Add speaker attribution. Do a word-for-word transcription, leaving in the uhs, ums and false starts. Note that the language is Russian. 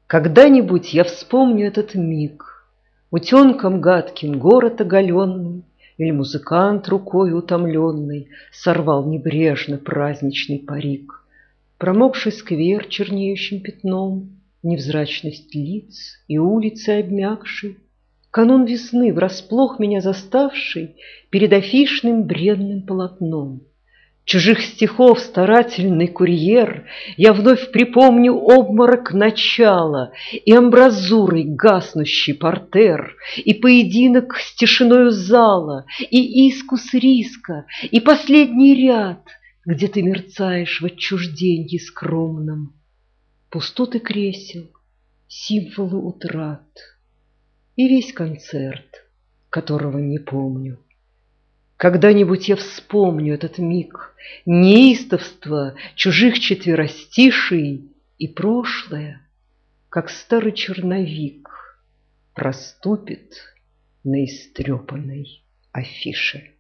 Speaker 1: Когда-нибудь я вспомню этот миг, Утенком гадким город оголенный, Или музыкант рукой утомленный Сорвал небрежно праздничный парик, Промокший сквер чернеющим пятном, Невзрачность лиц и улицы обмякшей, Канун весны, врасплох меня заставший Перед афишным бренным полотном. Чужих стихов старательный курьер, Я вновь припомню обморок начала, И амбразурой гаснущий портер, И поединок с тишиною зала, И искус риска, и последний ряд, Где ты мерцаешь в отчужденье скромном. Пустоты кресел, символы утрат, И весь концерт, которого не помню. Когда-нибудь я вспомню этот миг, неистовство чужих четверостиший, И прошлое, как старый черновик, Проступит на истрепанной афише.